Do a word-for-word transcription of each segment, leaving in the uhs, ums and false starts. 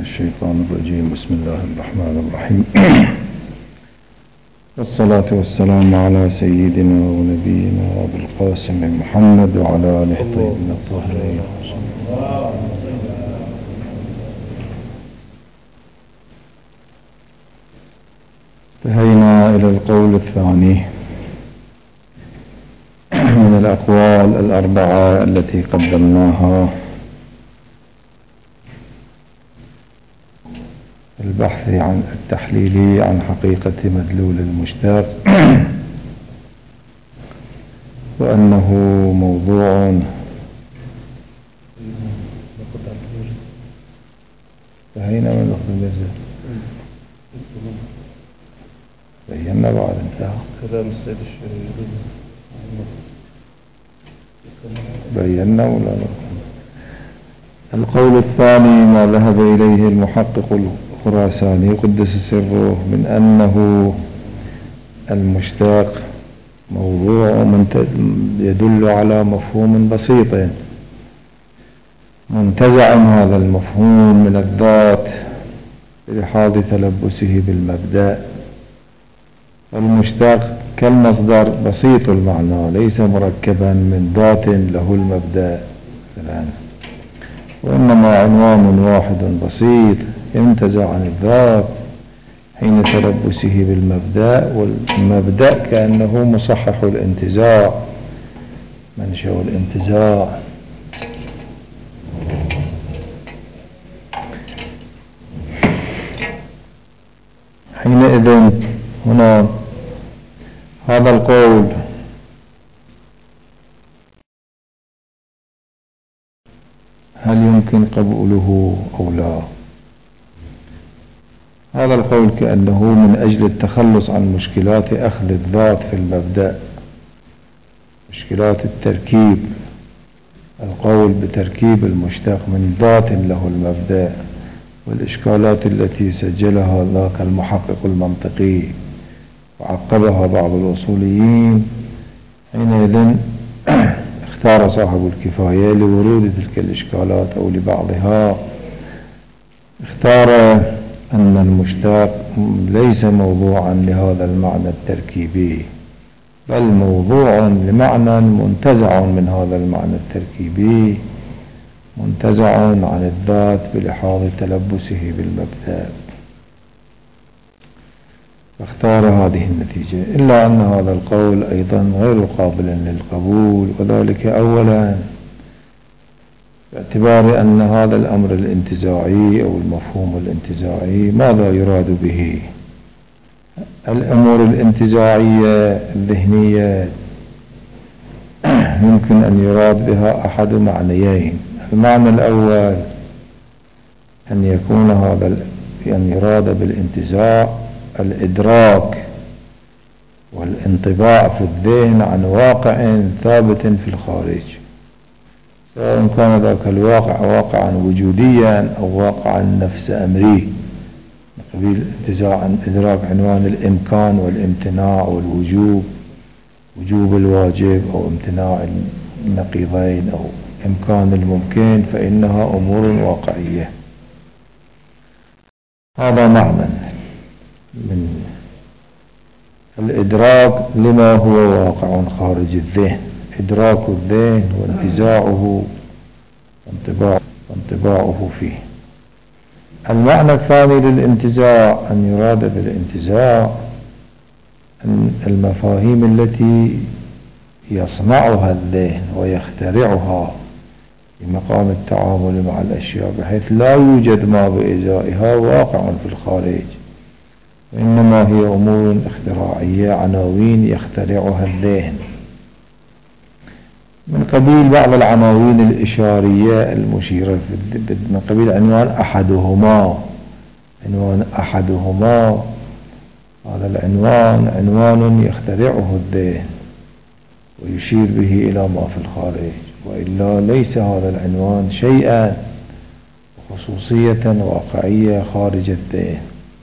الشيطان الرجيم. بسم الله الرحمن الرحيم. والصلاة والسلام على سيدنا ونبينا أبي القاسم محمد وعلى آله الطيبين الطاهرين. انتهينا إلى القول الثاني من الأقوال الأربعة التي قدمناها البحث عن التحليلي عن حقيقة مدلول المشتق، وأنه موضوع انتهينا من الأخذ الجزء بينا بعد انتهى كلام السيد الشريف بينا ولا لا؟ القول الثاني ما ذهب إليه المحقق الخراساني قدس سره من أنه المشتق موضوع يدل على مفهوم بسيط منتزع هذا المفهوم من الذات بلحاظ تلبسه بالمبدأ. المشتق كالمصدر بسيط المعنى ليس مركبا من ذات له المبدأ الآن، وإنما عنوان واحد بسيط ينتزع عن الذات حين تلبسه بالمبدأ، والمبدأ كأنه مصحح الانتزاع، منشأ الانتزاع. حينئذ هنا هذا القول هل يمكن قبوله أو لا؟ هذا القول كأنه من أجل التخلص عن مشكلات أخذ الذات في المبدأ، مشكلات التركيب، القول بتركيب المشتق من ذات له المبدأ، والإشكالات التي سجلها ذاك المحقق المنطقي وعقبها بعض الأصوليين. حينئذ اختار صاحب الكفاية لورود تلك الإشكالات أو لبعضها، اختار أن المشتق ليس موضوعا لهذا المعنى التركيبي، بل موضوع لمعنى منتزع من هذا المعنى التركيبي، منتزع عن الذات بلحاظ تلبسه بالمبدأ، فاختار هذه النتيجة. إلا أن هذا القول أيضا غير قابل للقبول، وذلك أولا باعتبار أن هذا الأمر الانتزاعي أو المفهوم الانتزاعي ماذا يراد به؟ الأمور الانتزاعية الذهنية يمكن أن يراد بها أحد معنيين. المعنى الأول أن يكون هذا أن يراد بالانتزاع الإدراك والانطباع في الذهن عن واقع ثابت في الخارج، سواء كان ذاك الواقع واقعا وجوديا أو واقعا نفس أمري، قبيل انتزاع عن إدراك عنوان الإمكان والامتناع والوجوب، وجوب الواجب أو امتناع النقيضين أو إمكان الممكن، فإنها أمور واقعية. هذا معنى من الإدراك لما هو واقع خارج الذهن، إدراك الذهن وانتزاعه وانطباعه فيه. المعنى الثاني للانتزاع أن يراد بالانتزاع أن المفاهيم التي يصنعها الذهن ويخترعها في مقام التعامل مع الأشياء، بحيث لا يوجد ما بإزائها واقع في الخارج، وإنما هي أمور اختراعية، عناوين يخترعها الذهن، من قبيل بعض العناوين الإشارية المشيرة من قبيل عنوان أحدهما. عنوان أحدهما هذا العنوان عنوان يخترعه الذهن ويشير به إلى ما في الخارج، وإلا ليس هذا العنوان شيئا خصوصية واقعية خارج الذهن.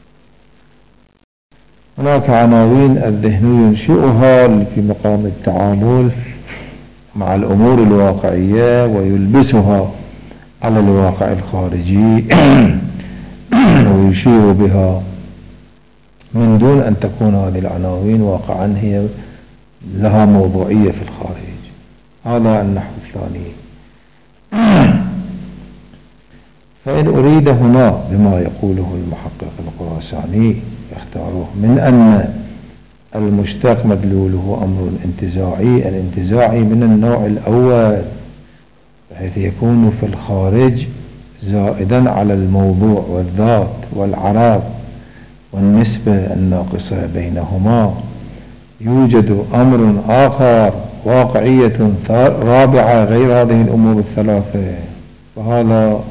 هناك عناوين الذهن ينشئها في مقام التعامل مع الأمور الواقعية ويلبسها على الواقع الخارجي نشير بها من دون أن تكون هذه العناوين واقعا هي لها موضوعية في الخارج. هذا النحو الثاني. فإن أريد هنا بما يقوله المحقق الخراساني اختاره من أن المشتق مدلوله أمر انتزاعي، الانتزاعي من النوع الأول بحيث يكون في الخارج زائدا على الموضوع والذات والعرب والنسبة الناقصة بينهما. يوجد أمر آخر واقعية رابعة غير هذه الأمور الثلاثة، فهذا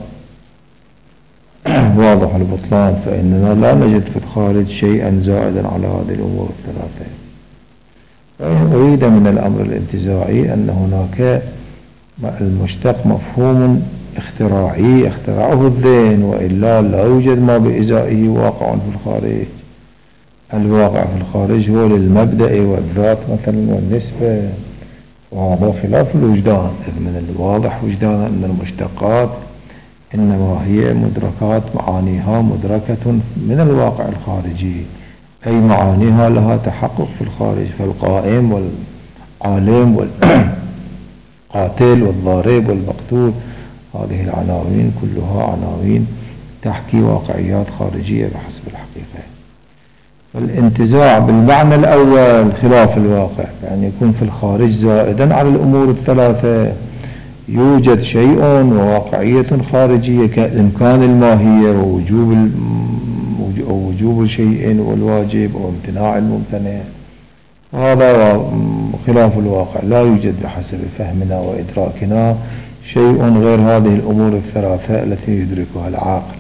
واضح البطلان، فإننا لا نجد في الخارج شيئا زائدا على هذه الأمور الثلاثة. فإن أريد من الأمر الانتزاعي أن هناك المشتق مفهوم اختراعي اخترعه الذهن، وإلا لا يوجد ما بإزائه واقع في الخارج. الواقع في الخارج هو للمبدأ والذات مثلا والنسبة، وهذا خلاف الوجدان، إذ من الواضح وجدانا أن المشتقات إنما هي مدركات، معانيها مدركة من الواقع الخارجي، أي معانيها لها تحقق في الخارج. فالقائم والعالم والقاتل والضارب والمقتول، هذه العناوين كلها عناوين تحكي واقعيات خارجية بحسب الحقيقة. فالانتزاع بالمعنى الأول خلاف الواقع، يعني يكون في الخارج زائدا على الأمور الثلاثة، يوجد شيء وواقعية خارجية كإمكان الماهية ووجوب ووجوب شيء والواجب وامتناع الممتنع، هذا خلاف الواقع. لا يوجد بحسب فهمنا وإدراكنا شيء غير هذه الأمور الثلاثة التي يدركها العاقل.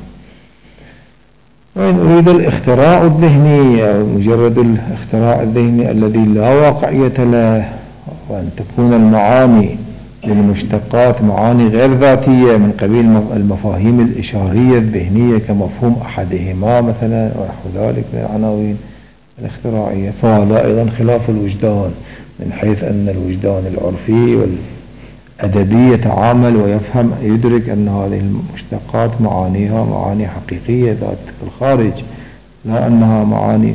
وإن أريد الاختراع الذهني، مجرد الاختراع الذهني الذي لا واقعية له، وأن تكون المعاني للمشتقات معاني غير ذاتية من قبيل المفاهيم الإشارية الذهنية كمفهوم أحدهما مثلا ونحو ذلك من العناوين الاختراعية، فهذا أيضا خلاف الوجدان، من حيث أن الوجدان العرفي والأدبي يتعامل ويفهم يدرك أن هذه المشتقات معانيها معاني حقيقية ذات في الخارج، لا أنها معاني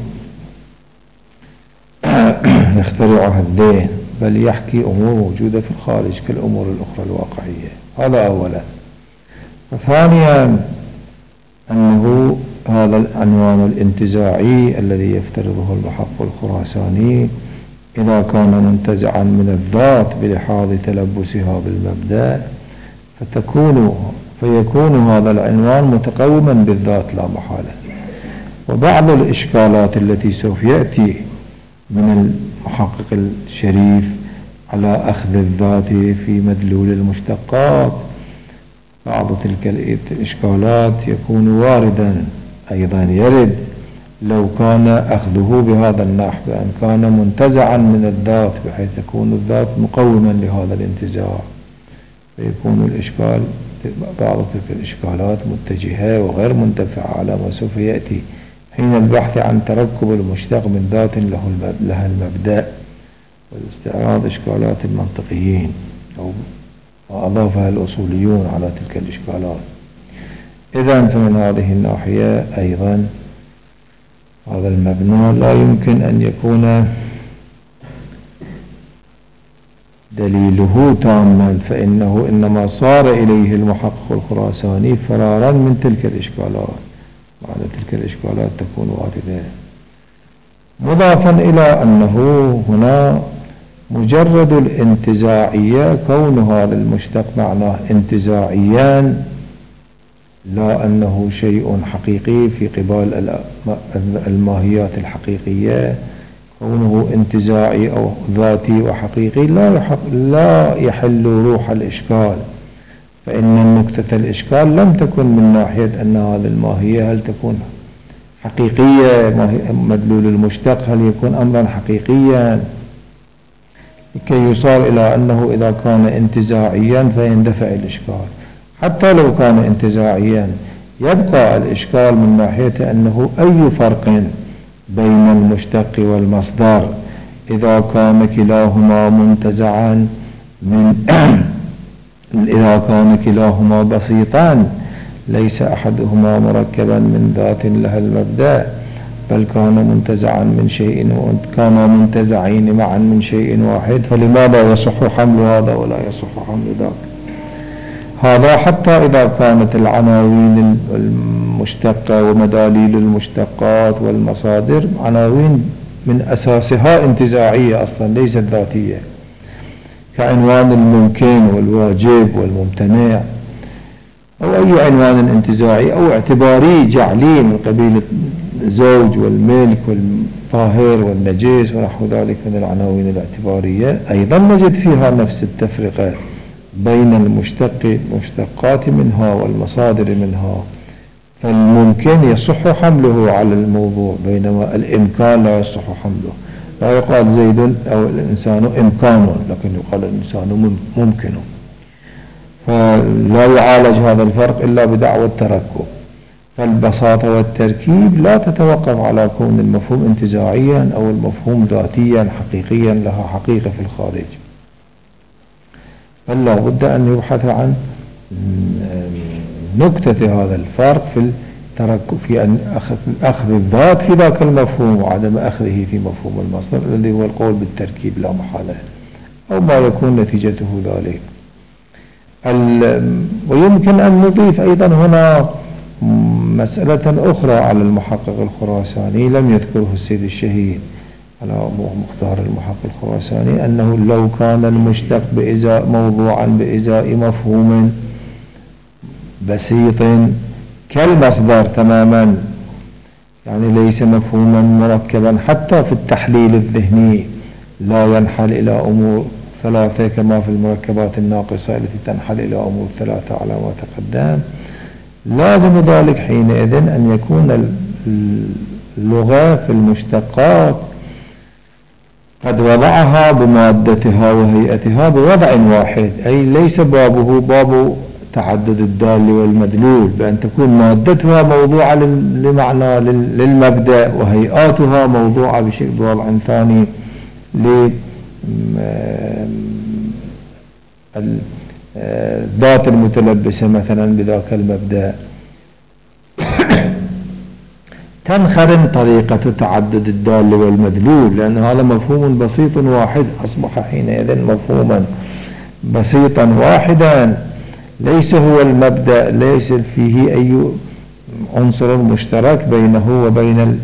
يخترعها الذهن، بل يحكي أمور موجودة في الخارج كالأمور الأخرى الواقعية. هذا أولا. وثانيا أنه هذا العنوان الانتزاعي الذي يفترضه المحقق الخراساني إذا كان منتزعا من الذات بلحاظ تلبسها بالمبدأ فتكون فيكون هذا العنوان متقوما بالذات لا محالة. وبعض الإشكالات التي سوف يأتي من المحقق الشريف على أخذ الذات في مدلول المشتقات، بعض تلك الإشكالات يكون واردا أيضا يرد لو كان أخذه بهذا النحو، بأن كان منتزعا من الذات بحيث تكون الذات مقوما لهذا الانتزاع، فيكون الإشكال بعض تلك الإشكالات متجهة وغير مندفعة على ما سوف يأتي حين البحث عن تركب المشتق من ذات لها المبدأ والاستعراض إشكالات المنطقيين أو أضافها الأصوليون على تلك الإشكالات. إذن فمن هذه الناحية أيضا هذا المبنى لا يمكن أن يكون دليله تاما، فإنه إنما صار إليه المحقق الخراساني فرارا من تلك الإشكالات، وعلى تلك الإشكالات تكون واردة. مضافا إلى أنه هنا مجرد الانتزاعية، كون هذا المشتق معناه انتزاعيا، لا أنه شيء حقيقي في قبال الماهيات الحقيقية، كونه انتزاعي أو ذاتي وحقيقي لا لا يحل روح الإشكال، فإن نكتة الإشكال لم تكن من ناحية أن هذه الماهية هل تكون حقيقية، مدلول المشتق هل يكون أمرا حقيقيا، كي يصار إلى أنه إذا كان انتزاعيا فيندفع الإشكال. حتى لو كان انتزاعيا يبقى الإشكال من ناحية أنه أي فرق بين المشتق والمصدر إذا كان كلاهما منتزعا من إذا كان كلاهما بسيطا ليس أحدهما مركبا من ذات لها المبدأ، بل كان منتزعا من شيء كان منتزعين معا من شيء واحد، فلماذا يصح حمل هذا ولا يصح حمل ذاك؟ هذا حتى إذا كانت العناوين المشتقة ومداليل المشتقات والمصادر عناوين من أساسها انتزاعية أصلا ليست ذاتية، كعنوان الممكن والواجب والممتنع أو أي عنوان انتزاعي أو اعتباري جعلي من قبيل الزوج والملك والطاهر والنجس ونحو ذلك من العناوين الاعتبارية، أيضا نجد فيها نفس التفرقة بين المشتق مشتقات منها والمصادر منها. فالممكن يصح حمله على الموضوع بينما الإمكان لا يصح حمله. لا يقال زيد أو الإنسان إمكان، لكن يقال الإنسان ممكن. فلا يعالج هذا الفرق إلا بدعوى التركب. فالبساطة والتركيب لا تتوقف على كون المفهوم انتزاعيا أو المفهوم ذاتيا حقيقيا لها حقيقة في الخارج، بل لا بد أن يبحث عن نكتة هذا الفرق في التركب، في أن أخذ الذات في ذاك المفهوم وعدم أخذه في مفهوم المصدر الذي هو القول بالتركيب لا محالة، أو ما يكون نتيجته ذلك. ويمكن أن نضيف أيضا هنا مسألة أخرى على المحقق الخراساني لم يذكره السيد الشهيد على مختار المحقق الخراساني، أنه لو كان المشتق بإزاء موضوعا بإزاء مفهوم بسيط كالمصدر تماما، يعني ليس مفهوما مركبا حتى في التحليل الذهني، لا ينحل إلى أمور ثلاثة كما في المركبات الناقصة التي تنحل إلى أمور ثلاثة على ما تقدم، لازم ذلك حينئذ أن يكون اللغة في المشتقات قد وضعها بمادتها وهيئتها بوضع واحد، أي ليس بابه باب تعدد الدال والمدلول، بأن تكون مادتها موضوعة لمعنى للمبدأ وهيئاتها موضوعة بشيء بوضع ثاني للذات المتلبسة مثلا بذاك المبدأ. تنخرم طريقة تعدد الدال والمدلول، لأن هذا مفهوم بسيط واحد أصبح حينئذ مفهوما بسيطا واحدا ليس هو المبدأ، ليس فيه أي عنصر مشترك بينه وبين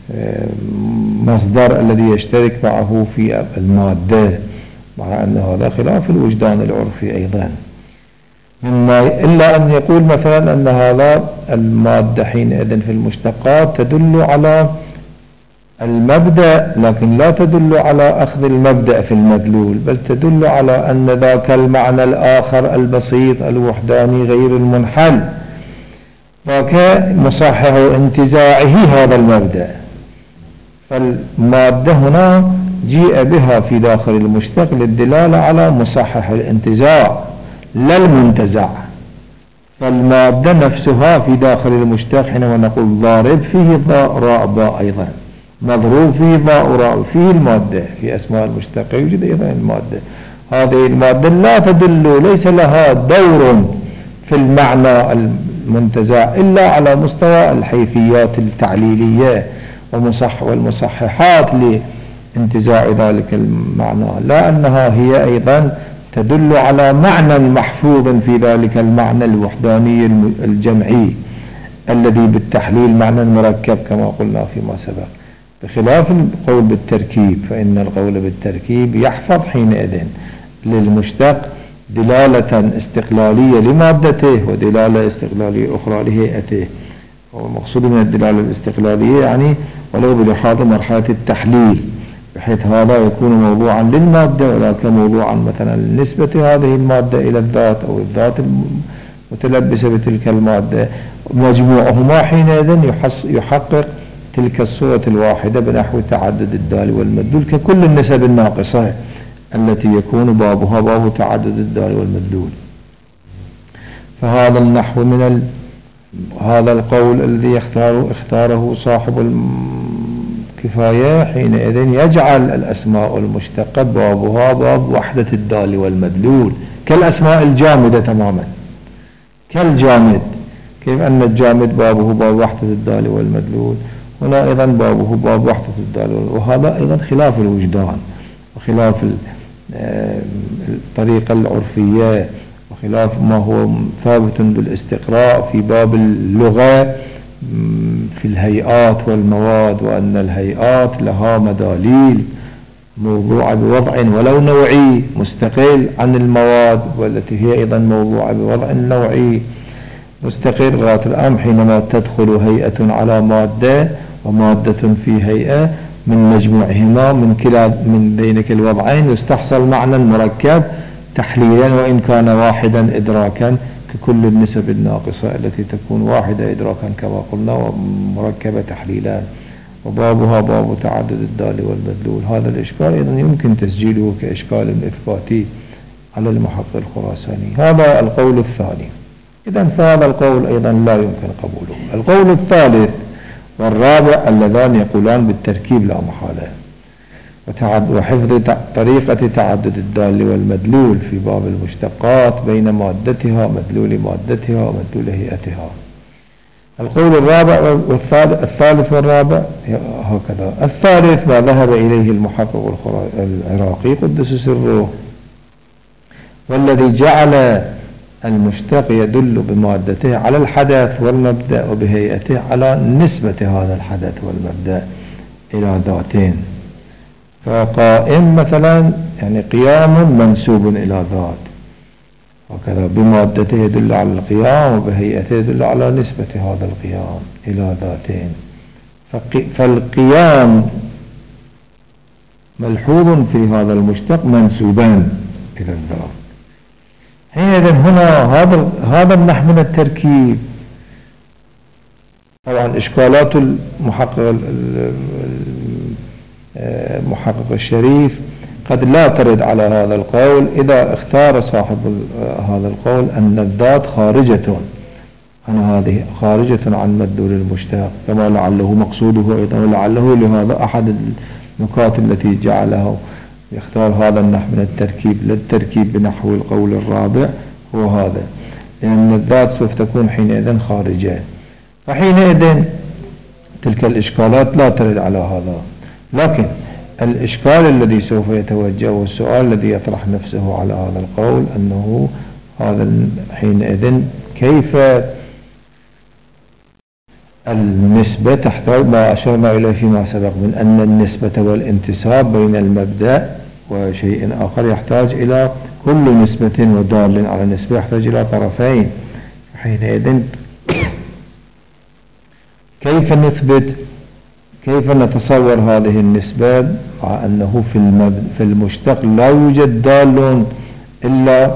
المصدر الذي يشترك معه في المادة، مع أن هذا خلاف الوجدان العرفي أيضا. مما إلا أن يقول مثلا أن هذا المادة حينئذ في المشتقات تدل على المبدأ، لكن لا تدل على أخذ المبدأ في المدلول، بل تدل على أن ذاك المعنى الآخر البسيط الوحداني غير المنحل ذاك مصحح انتزاعه هذا المبدأ. فالمادة هنا جيء بها في داخل المشتق للدلالة على مصحح الانتزاع لا المنتزع. فالمادة نفسها في داخل المشتق حينما نقول ضارب فيه ضاء راء باء، أيضا مضروب فيه ضاء راء، فيه المادة في أسماء المشتق يوجد أيضا المادة. هذه المادة لا تدل، ليس لها دور في المعنى المنتزع إلا على مستوى الحيثيات التعليلية ومصح والمصححات لانتزاع ذلك المعنى، لا أنها هي أيضا تدل على معنى محفوظ في ذلك المعنى الوحداني الجمعي الذي بالتحليل معنى مركب كما قلنا فيما سبق، بخلاف القول بالتركيب، فإن القول بالتركيب يحفظ حينئذ للمشتق دلالة استقلالية لمادته ودلالة استقلالية أخرى لهيئته. والمقصود من الدلالة الاستقلالية يعني ولو بلحاظ مرحلة التحليل، بحيث هذا يكون موضوعا للمادة وذاك موضوعا مثلا لنسبة هذه المادة إلى الذات أو الذات المتلبسة بتلك المادة، مجموعهما حينئذ يحقق تلك الصورة الواحدة بنحو تعدد الدال والمدلول ككل النسب الناقصة التي يكون بابها باب تعدد الدال والمدلول. فهذا النحو من ال... هذا القول الذي يختاره اختاره صاحب الكفاية حينئذ يجعل الأسماء المشتقة بابها باب وحدة الدال والمدلول كالأسماء الجامدة تماما، كالجامد كيف أن الجامد بابه باب وحدة الدال والمدلول، هنا أيضا بابه باب وحدة الدال، وهذا أيضا خلاف الوجدان وخلاف الطريقة العرفية وخلاف ما هو ثابت بالاستقراء في باب اللغة في الهيئات والمواد، وأن الهيئات لها مداليل موضوعة بوضع ولو نوعي مستقل عن المواد، والتي هي أيضا موضوعة بوضع نوعي مستقل. غاية الأمر حينما تدخل هيئة على مادة ومادة في هيئة من مجموعهما من كلا من بينك الوضعين يستحصل معنى مركب تحليلا وإن كان واحدا إدراكا، ككل النسب الناقصة التي تكون واحدة إدراكا كما قلنا ومركبة تحليلا، وبابها باب تعدد الدال والمدلول. هذا الإشكال أيضا يمكن تسجيله كإشكال إثباتي على المحقق الخراساني. هذا القول الثاني. إذا فهذا القول أيضا لا يمكن قبوله. القول الثالث والرابع اللذان يقولان بالتركيب لا محالة وحفظ طريقة تعدد الدال والمدلول في باب المشتقات بين مادتها مدلول مادتها ومدلول هيئتها. القول الرابع والثالث والرابع هكذا. الثالث ما ذهب إليه المحقق العراقي قدس سره، والذي جعل المشتق يدل بمادته على الحدث والمبدأ وبهيئته على نسبة هذا الحدث والمبدأ إلى ذاتين. فقائم مثلا يعني قيام منسوب إلى ذات، وكذا بمادته يدل على القيام وبهيئته يدل على نسبة هذا القيام إلى ذاتين. فالقيام ملحوظ في هذا المشتق منسوبان إلى الذات. حينئذ هنا هذا هذا النحو من التركيب. طبعا إشكالات المحقق المحقق الشريف قد لا ترد على هذا القول إذا اختار صاحب هذا القول أن الذات خارجة عن هذه خارجة عن مدلول المشتق، كما لعله مقصوده أيضا، ولعله لهذا أحد النكات التي جعله يختار هذا النحو من التركيب للتركيب بنحو القول الرابع هو هذا، لأن الذات سوف تكون حينئذ خارجة، فحينئذ تلك الإشكالات لا ترد على هذا. لكن الإشكال الذي سوف يتوجه والسؤال الذي يطرح نفسه على هذا القول أنه هذا حينئذ كيف النسبة تحتاج ما أشرنا إليه فيما سبق من أن النسبة والانتساب بين المبدأ وشيء آخر يحتاج إلى كل نسبة ودال على نسبة يحتاج إلى طرفين. حينئذ كيف نثبت كيف نتصور هذه النسبة مع أنه في في المشتق لا يوجد دال إلا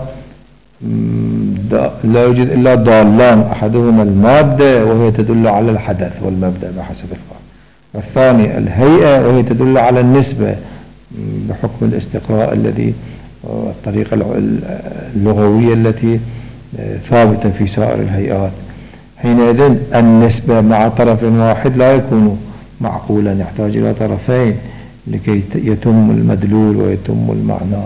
لا يوجد إلا دالان، أحدهما المادة وهي تدل على الحدث والمبدأ بحسب القاعدة، والثاني الهيئة وهي تدل على النسبة بحكم الاستقراء الذي الطريقة اللغوية التي ثابتة في سائر الهيئات. حينئذ النسبة مع طرف واحد لا يكون معقولا، يحتاج إلى طرفين لكي يتم المدلول ويتم المعنى.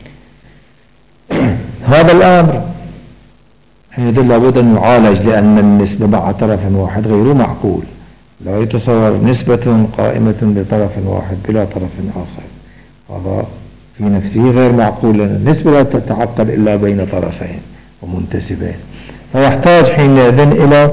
هذا الأمر حينئذ لابد أن يعالج، لأن النسبة مع طرف واحد غير معقول، لا يتصور نسبة قائمة بطرف واحد بلا طرف آخر، هذا في نفسه غير معقول، لأن النسبة لا تتعقد إلا بين طرفين ومنتسبين، فيحتاج حينئذ إلى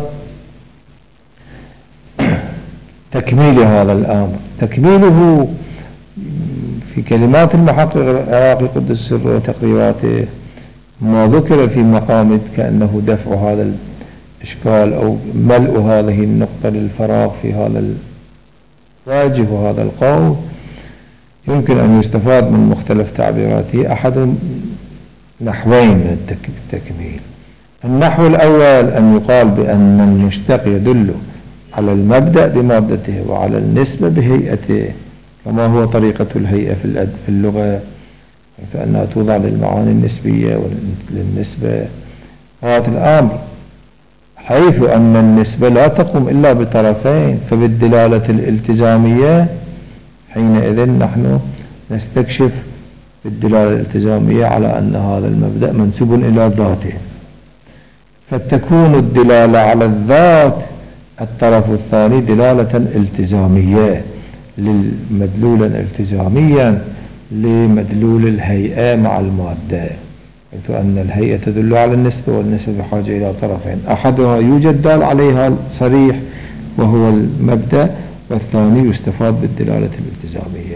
تكميل هذا الأمر. تكميله في كلمات المحقق العراقي قدس سره وتقريراته ما ذكر في مقام كأنه دفع هذا الإشكال أو ملء هذه النقطة للفراغ في هذا الواجه وهذا القول، يمكن أن يستفاد من مختلف تعبيراته أحد نحوين من التكميل. النحو الأول أن يقال بأن المشتق يدل على المبدأ بمادته وعلى النسبة بهيئته، كما هو طريقة الهيئة في اللغة، فأنها توضع للمعاني النسبية وللنسبة. هذا الأمر حيث أن النسبة لا تقوم إلا بطرفين، فبالدلالة الالتزامية حينئذ نحن نستكشف بالدلالة الالتزامية على أن هذا المبدأ منسوب إلى ذاته. فتكون الدلالة على الذات الطرف الثاني دلالة التزامية للمدلولا التزاميا لمدلول الهيئة مع المادة، حيث أن الهيئة تدل على النسبة والنسبة بحاجة إلى طرفين، أحدها يوجد دال عليها صريح وهو المبدأ، والثاني يستفاد بالدلالة الالتزامية.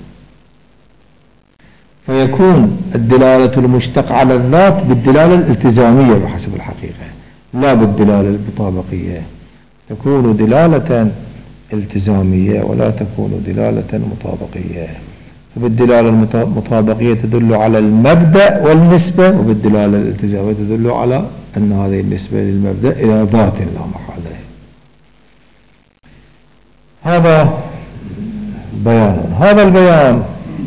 فيكون الدلالة المشتق على الذات بالدلالة الالتزامية بحسب الحقيقة لا بالدلالة المطابقية، تكون دلالة التزامية ولا تكون دلالة مطابقية. فبالدلالة المطابقية تدل على المبدأ والنسبة، وبالدلالة الالتزامية تدل على أن هذه النسبة للمبدأ إلى ذات لا محالة. هذا بيان. هذا البيان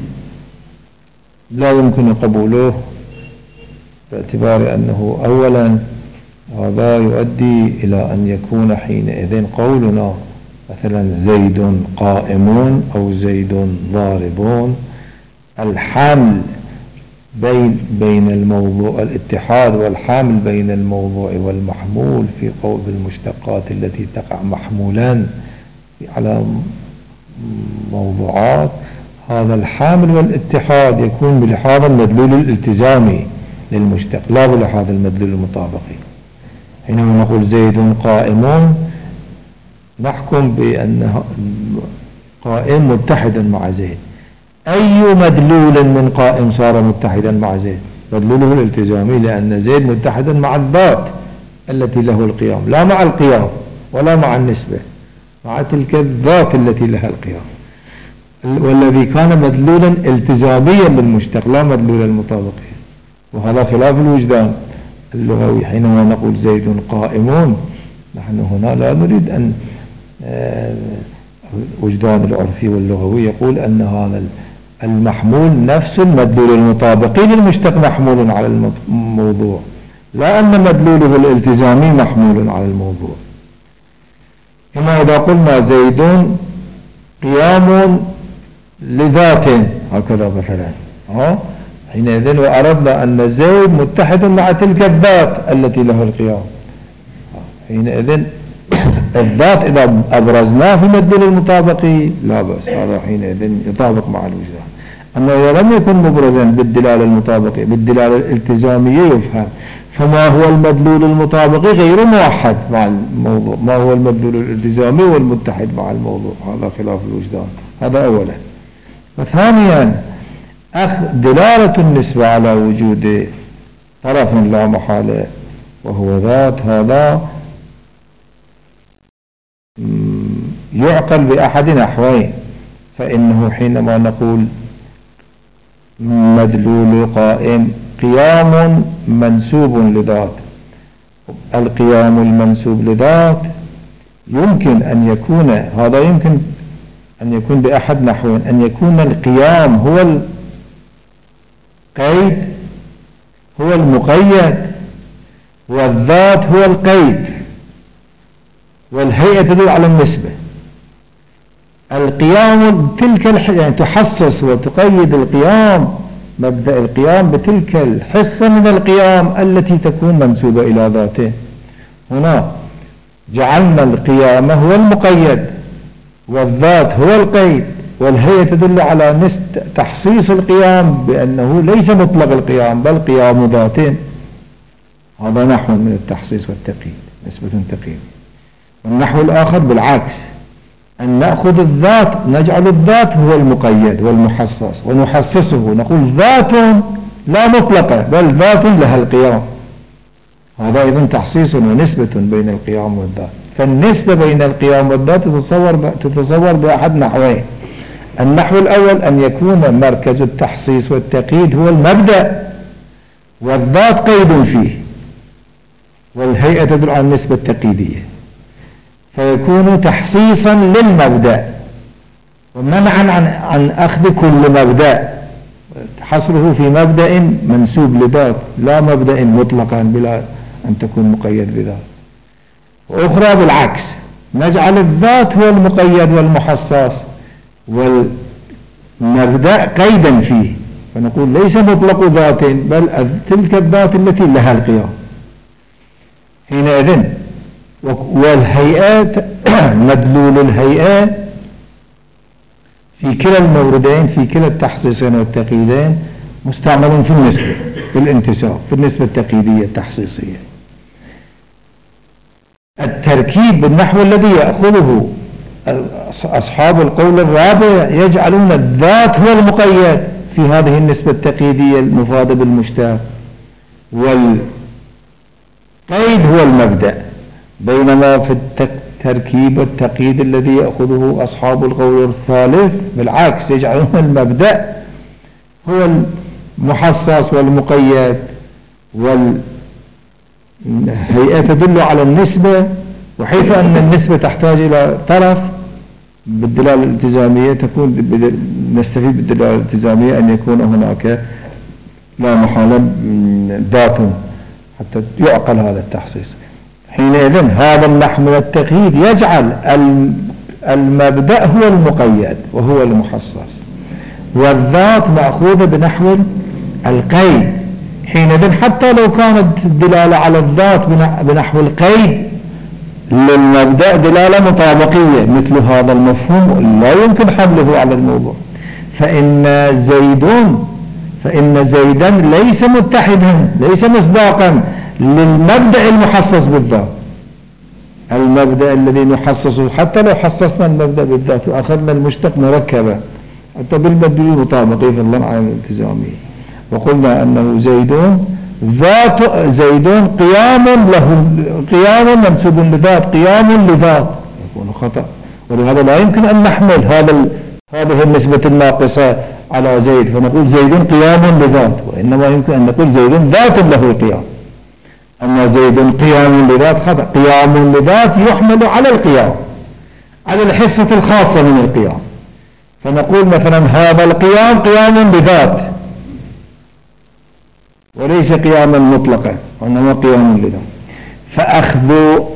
لا يمكن قبوله باعتبار أنه أولا هذا يؤدي إلى أن يكون حينئذ قولنا مثلا زيد قائمون أو زيد ضاربون، الحمل بين بين الموضوع، الاتحاد والحمل بين الموضوع والمحمول في قول المشتقات التي تقع محمولا على موضوعات، هذا الحامل والاتحاد يكون بلحاظ المدلول الالتزامي للمشتق لا بلحاظ المدلول المطابقي. حينما نقول زيد قائمون نحكم بأن قائم متحدا مع زيد. أي مدلول من قائم صار متحدا مع زيد؟ مدلوله الالتزامي، لأن زيد متحدا مع الذات التي له القيام، لا مع القيام ولا مع النسبة، مع تلك الذات التي لها القيام، والذي كان مدلولا التزاميا للمشتق لا مدلولا المطابقي. وهذا خلاف الوجدان اللغوي. حينما نقول زيد قائمون نحن هنا لا نريد أن الوجدان العرفي واللغوي يقول أن هذا المحمول نفس المدلول المطابقي للمشتق محمول على الموضوع، لا أن مدلوله الالتزامي محمول على الموضوع. كما إذا قلنا زيد قيام لذات هكذا مثلا، ها حينئذ وأردنا أن زيد متحد مع تلك الذات التي له القيام، حينئذ الذات إذا أبرزناه في المدلول المطابقي لا بأس، هذا حينئذ يطابق مع الوجدان. أما إذا لم يكن مبرزا بالدلالة المطابقية بالدلالة الالتزامية يفهم، فما هو المدلول المطابقي غير موحد مع الموضوع، ما هو المدلول الالتزامي والمتحد مع الموضوع، هذا خلاف الوجدان. هذا أولا. وثانيا أخذ دلالة النسبة على وجود طرف لا محالة وهو ذات، هذا يعقل بأحد نحوين. فإنه حينما نقول مدلول قائم قيام منسوب لذات، القيام المنسوب لذات يمكن أن يكون، هذا يمكن أن يكون بأحد نحوين، أن يكون القيام هو القيد هو المقيد، والذات هو القيد، والهيئة تدل على النسبة. القيام تلك يعني تحسس وتقيد القيام، مبدأ القيام بتلك الحصة من القيام التي تكون منسوبة إلى ذاته. هنا جعلنا القيام هو المقيد والذات هو القيد، والهيئة تدل على تحصيص القيام بأنه ليس مطلق القيام بل قيام ذاته. هذا نحو من التحصيص والتقييد، نسبة تقييد. والنحو الآخر بالعكس، أن نأخذ الذات نجعل الذات هو المقيد والمحصص ونحصصه، نقول ذات لا مطلقة بل ذات لها القيام. هذا إذن تحصيص ونسبة بين القيام والذات. فالنسبة بين القيام والذات تتصور, تتصور بأحد نحوين. النحو الأول أن يكون مركز التحصيص والتقييد هو المبدأ والذات قيد فيه، والهيئة تدل على النسبة التقييدية، فيكون تحصيصا للمبدأ ومنعا عن, عن أخذ كل مبدأ، حصره في مبدأ منسوب لذات لا مبدأ مطلقا بلا أن تكون مقيد بذات. وأخرى بالعكس، نجعل الذات هو المقيد والمحصص والمبدأ قيدا فيه، فنقول ليس مطلق ذات بل تلك الذات التي لها القيام. حينئذ. والهيئات مدلول الهيئات في كلا الموردين في كلا التحصيصين والتقييدين مستعمل في النسبة في الانتساب في النسبة التقييدية التحصيصية. التركيب بالنحو الذي يأخذه أصحاب القول الرابع يجعلون الذات هو المقيد في هذه النسبة التقييدية المفادة بالمشتق، والقيد هو المبدأ، بينما في التركيب والتقييد الذي يأخذه أصحاب القول الثالث بالعكس يجعلون المبدأ هو المحصص والمقيد، والهيئة تدل على النسبة، وحيث أن النسبة تحتاج إلى طرف بالدلالة الالتزامية تكون نستفيد بالدلالة الالتزامية أن يكون هناك لا محالة ذات حتى يعقل هذا التحصيص. حينئذ هذا النحو من التقييد يجعل المبدأ هو المقيد وهو المحصص، والذات مأخوذة بنحو القيد. حينئذ حتى لو كانت الدلالة على الذات بنحو القيد للمبدأ دلالة مطابقية مثل هذا المفهوم لا يمكن حمله على الموضوع، فإن زيدون فإن زيدا ليس متحدا ليس مصداقا للمبدأ المحصص بالذات. المبدأ الذي نحصصه حتى لو حصصنا المبدأ بالذات وأخذنا المشتق مركبا حتى بالمدلول مطابقي في اللمعة الالتزامية، وقلنا أنه زيدون ذات زيدون قيام له قيام منسوب لذات قيام لذات يكون خطأ، ولهذا لا يمكن أن نحمل هذا هذه النسبة الناقصة على زيد فنقول زيدون قيام لذات، وإنما يمكن أن نقول زيدون ذات له قيام. أما زيدون قيام لذات خطأ، قيام لذات يحمل على القيام على الحصة الخاصة من القيام، فنقول مثلا هذا القيام قيام بذات وليس قياما مطلقا وإنما قيام لذات. فأخذ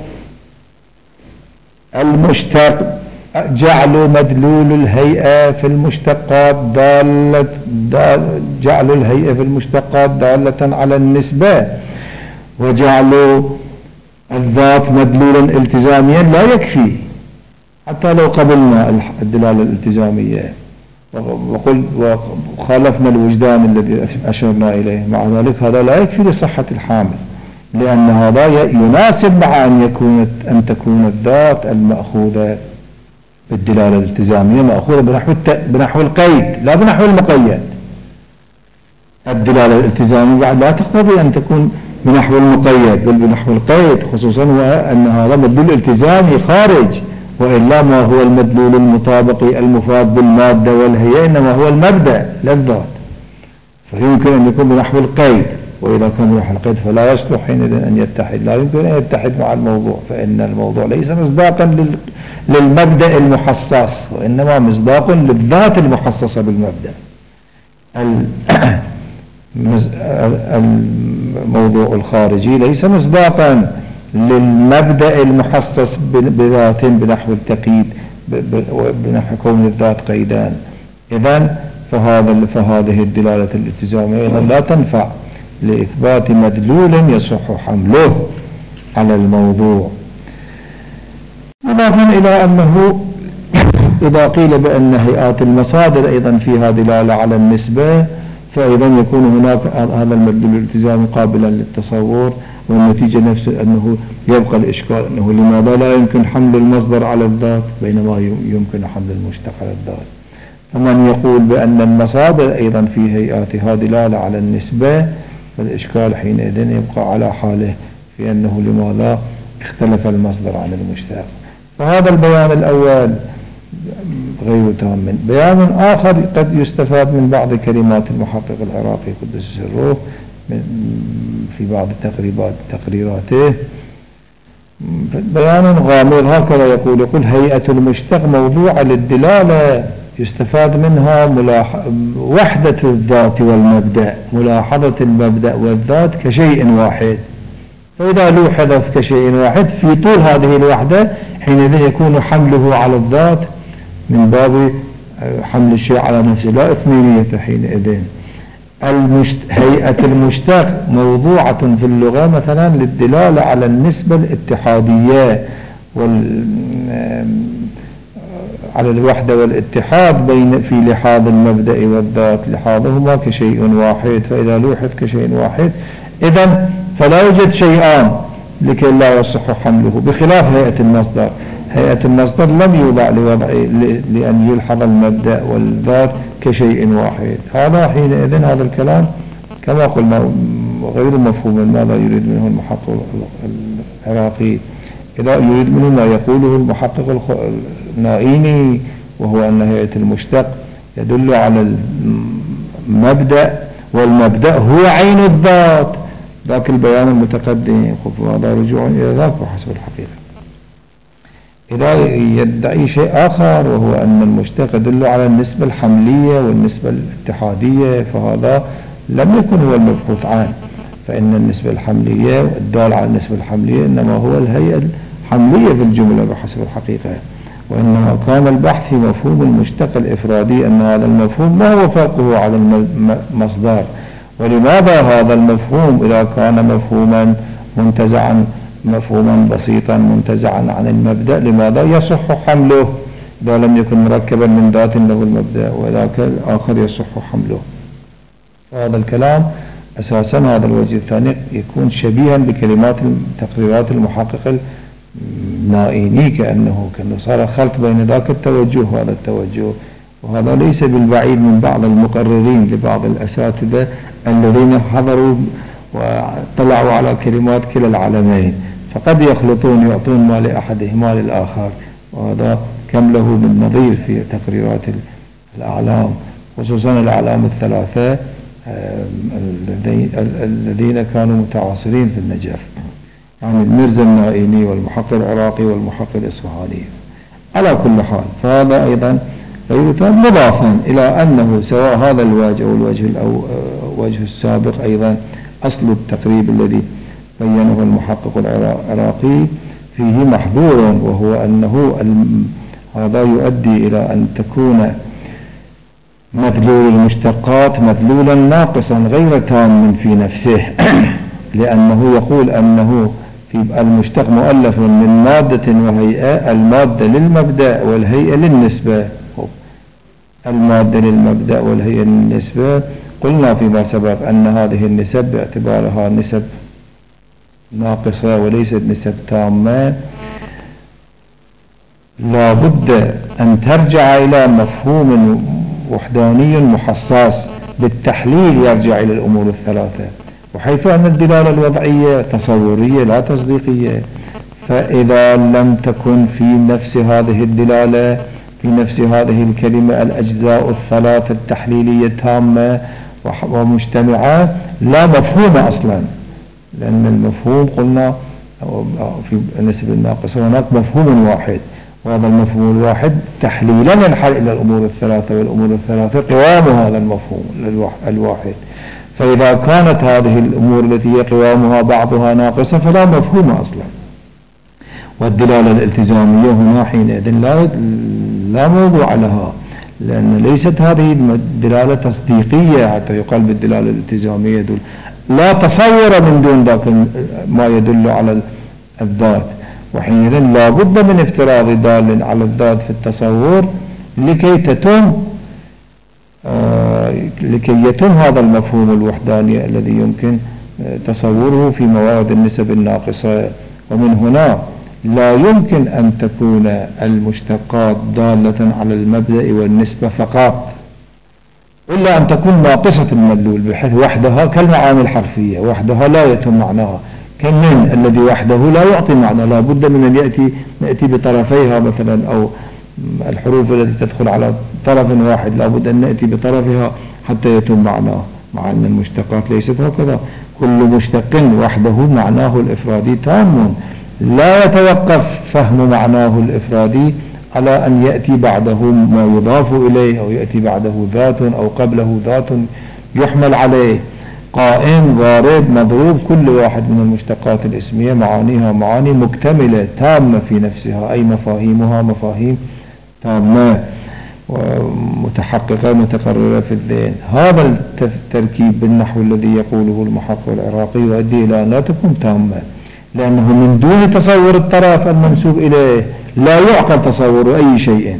المشتق جعل مدلول الهيئة في المشتقات دالة دال جعل الهيئة في المشتقات دالة على النسبة، وجعل الذات مدلولا التزاميا لا يكفي حتى لو قبلنا الدلالة الالتزامية وقل وخالفنا الوجدان الذي أشرنا إليه، مع ذلك هذا لا يكفي لصحة الحامل، لأن هذا يناسب مع أن يكون أن تكون الذات المأخوذة بالدلالة الالتزامية مأخوذة بنحو بنحو القيد لا بنحو المقيد. الدلالة الالتزامية بعد لا تقتضي أن تكون بنحو المقيد بل بنحو القيد، خصوصا وأن هذا مدلول التزامي خارج، وإلا ما هو المدلول المطابقي المفاد بالمادة والهيئة إنما هو المبدأ لا الذات، فيمكن أن يكون بنحو القيد، وإذا كان بنحو القيد فلا يصلح حينئذ أن يتحد، لا يمكن أن يتحد مع الموضوع، فإن الموضوع ليس مصداقا للمبدأ المحصص وإنما مصداق للذات المحصصة بالمبدأ. الموضوع الخارجي ليس مصداقا للمبدأ المحصص بذات بنحو التقييد بنحو كون الذات قيدان. إذن فهذا فهذه الدلالة الالتزامية لا تنفع لإثبات مدلول يصح حمله على الموضوع. إضافة إلى أنه إذا قيل بأن هيئات المصادر أيضا فيها دلالة على النسبة، فأيضا يكون هناك هذا المدلول الالتزامي قابلا للتصور، والنتيجة نفسه أنه يبقى الإشكال أنه لماذا لا يمكن حمل المصدر على الذات بينما يمكن حمل المشتق على الذات. فمن يقول بأن المصادر أيضا في هيئاتها دلالة على النسبة، فالإشكال حينئذ يبقى على حاله في أنه لماذا اختلف المصدر عن المشتق. فهذا البيان الأول غير تام. بيان آخر قد يستفاد من بعض كلمات المحقق العراقي قدس سره في بعض التقريبات تقريراته بيان غامض هكذا يقول يقول هيئة المشتق موضوع للدلالة يستفاد منها ملاح... وحدة الذات والمبدأ، ملاحظة المبدأ والذات كشيء واحد، فإذا لوحظ كشيء واحد في طول هذه الوحدة حينئذ يكون حمله على الذات من باب حمل الشيء على نفسه لا إثنينية حينئذ. المشت... هيئة المشتق موضوعة في اللغة مثلا للدلالة على النسبة الاتحادية وال... على الوحدة والاتحاد بين في لحاظ المبدأ والذات، لحاظهما كشيء واحد، فإذا لوحظ كشيء واحد إذن فلا يوجد شيئان لكي لا يصح حمله، بخلاف هيئة المصدر. هيئة المصدر لم يوضع لوضع لأن يلحظ المبدأ والذات كشيء واحد. هذا حينئذ هذا الكلام كما قلنا غير مفهوم. ماذا يريد منه المحقق العراقي؟ إذا يريد منه ما يقوله المحقق النائيني، وهو أن هيئة المشتق يدل على المبدأ، والمبدأ هو عين الذات، ذاك البيان المتقدم. هذا رجوع إلى ذاك وحسب الحقيقة. إذا يدعي شيء آخر وهو أن المشتق يدل على النسبة الحملية والنسبة الاتحادية، فهذا لم يكن هو المبحوث عنه، فإن النسبة الحملية الدال على النسبة الحملية إنما هو الهيئة الحملية في الجملة بحسب الحقيقة، وإنما كان البحث في مفهوم المشتق الإفرادي، أن هذا المفهوم ما هو فرقه على المصدر، ولماذا هذا المفهوم إذا كان مفهوما منتزعا مفهوما بسيطا منتزعا عن المبدأ لماذا يصح حمله إذا لم يكن مركبا من ذات له المبدأ وذاك الآخر يصح حمله؟ هذا الكلام أساسا هذا الوجه الثاني يكون شبيها بكلمات تقريرات المحقق النائيني، كأنه كأنه صار خلط بين ذاك التوجه وهذا التوجه، وهذا ليس بالبعيد من بعض المقررين لبعض الأساتذة الذين حضروا وطلعوا على كلمات كلا العالمين، فقد يخلطون يعطون ما لأحدهما للآخر، وهذا كم له من نظير في تقريرات الأعلام، خصوصا الأعلام الثلاثة الذين كانوا متعاصرين في النجف، يعني الميرزا النائيني والمحقق العراقي والمحقق الإصفهاني. على كل حال فهذا أيضا غير تام، مضافا إلى أنه سواء هذا الوجه أو الوجه أو وجه السابق أيضا أصل التقريب الذي بينه المحقق العراقي فيه محظور، وهو أنه هذا يؤدي إلى أن تكون مدلول المشتقات مدلولا ناقصا غير تام في نفسه، لأنه يقول أنه في المشتق مؤلف من مادة وهيئة، المادة للمبدأ والهيئة للنسبة. المادة للمبدأ والهيئة للنسبة قلنا فيما سبق أن هذه النسب باعتبارها نسب ناقصة وليست نسب تامة لا بد أن ترجع إلى مفهوم وحداني محصص بالتحليل يرجع إلى الأمور الثلاثة، وحيث أن الدلالة الوضعية تصورية لا تصديقية، فإذا لم تكن في نفس هذه الدلالة في نفس هذه الكلمة الأجزاء الثلاثة التحليلية تامة ومجتمعة لا مفهوم أصلا، لأن المفهوم قلنا في النسبة الناقصة هناك مفهوم واحد، وهذا المفهوم الواحد تحليلا ينحل إلى الأمور الثلاثة، والأمور الثلاثة قوام هذا المفهوم الواحد. فإذا كانت هذه الأمور التي هي قوامها بعضها ناقصة فلا مفهوم أصلا، والدلالة الالتزامية هنا حينئذ لا لا موضوع لها، لأن ليست هذه الدلالة تصديقية حتى يقال بالدلالة الالتزامية يدل، لا تصور من دون ذاك ما يدل على الذات، وحينئذ لا بد من افتراض دال على الذات في التصور لكي تتم آه لكي يتم هذا المفهوم الوحداني الذي يمكن تصوره في موارد النسب الناقصة. ومن هنا لا يمكن أن تكون المشتقات دالة على المبدأ والنسبة فقط، إلا أن تكون ناقصة المدلول، بحيث وحدها كالمعاني الحرفية وحدها لا يتم معناها، كمن الذي وحده لا يعطي معنى، لا بد من أن يأتي نأتي بطرفيها مثلا، أو الحروف التي تدخل على طرف واحد لا بد أن نأتي بطرفها حتى يتم معناه، مع أن المشتقات ليست هكذا، كل مشتق وحده معناه الإفرادي تام، لا يتوقف فهم معناه الإفرادي على أن يأتي بعده ما يضاف إليه، أو يأتي بعده ذات أو قبله ذات يحمل عليه، قائم ضارب مضروب، كل واحد من المشتقات الاسمية معانيها معاني مكتملة تامة في نفسها، أي مفاهيمها مفاهيم تامة. ومتحققة متقررة في الذهن. هذا التركيب بالنحو الذي يقوله المحقق العراقي يؤدي إلى أن لا تكون تامة، لأنه من دون تصور الطرف المنسوب إليه لا يعقل تصور أي شيء،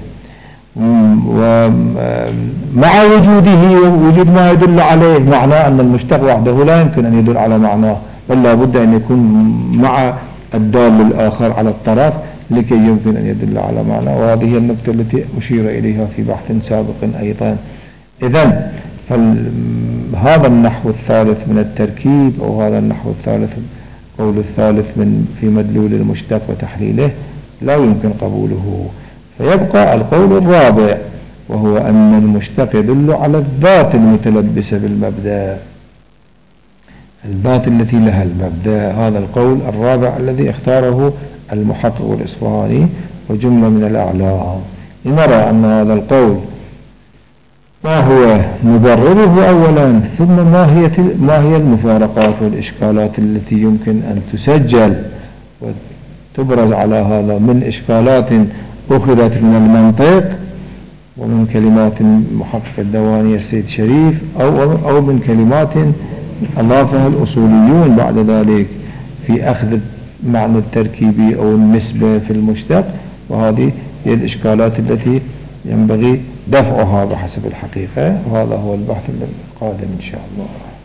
ومع وجوده وجود ما يدل عليه معناه أن المشتق وحده لا يمكن أن يدل على معناه، بل لا بد أن يكون مع الدال الآخر على الطرف لكي يمكن أن يدل على معنى. وهذه هي النقطة التي أشير إليها في بحث سابق أيضا. إذن هذا النحو الثالث من التركيب، أو هذا النحو الثالث قول الثالث من في مدلول المشتق وتحليله لا يمكن قبوله، فيبقى القول الرابع وهو أن المشتق يدل على الذات المتلبسة بالمبدأ، الذات التي لها المبدأ. هذا القول الرابع الذي اختاره المحقق الإصفهاني وجملة من الأعلام. لنرى أن هذا القول ما هو مبرره أولا، ثم ما هي ما هي المفارقات والإشكالات التي يمكن أن تسجل وتبرز على هذا من إشكالات أخذت من المنطق ومن كلمات محقق الدواني السيد شريف، أو أو من كلمات أضافها الأصوليون بعد ذلك في أخذ معنى التركيبي أو النسبة في المشتق. وهذه هي الإشكالات التي ينبغي دفعها بحسب الحقيقة، وهذا هو البحث القادم إن شاء الله.